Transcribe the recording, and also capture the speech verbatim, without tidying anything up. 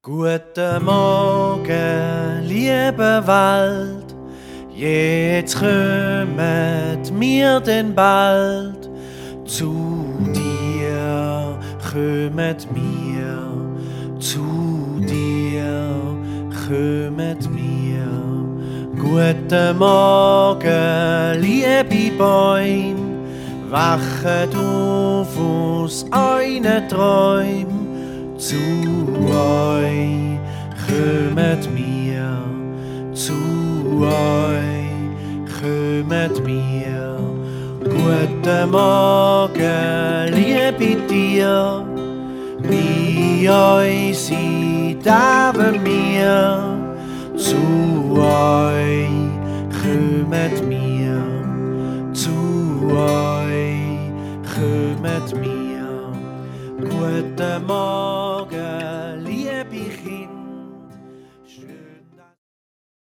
Guten Morgen, liebe Welt, jetzt kommt mir denn bald. Zu dir kommt mir, zu dir kommt mir. Guten Morgen, liebe Bäume, wachet auf aus euren Träumen. Zu euch kommt mir, zu euch kommt mir. Guten Morgen, liebe Tiere, bei euch seid eben mir. Zu euch kommt mir, zu euch kommt mir. Guten Morgen.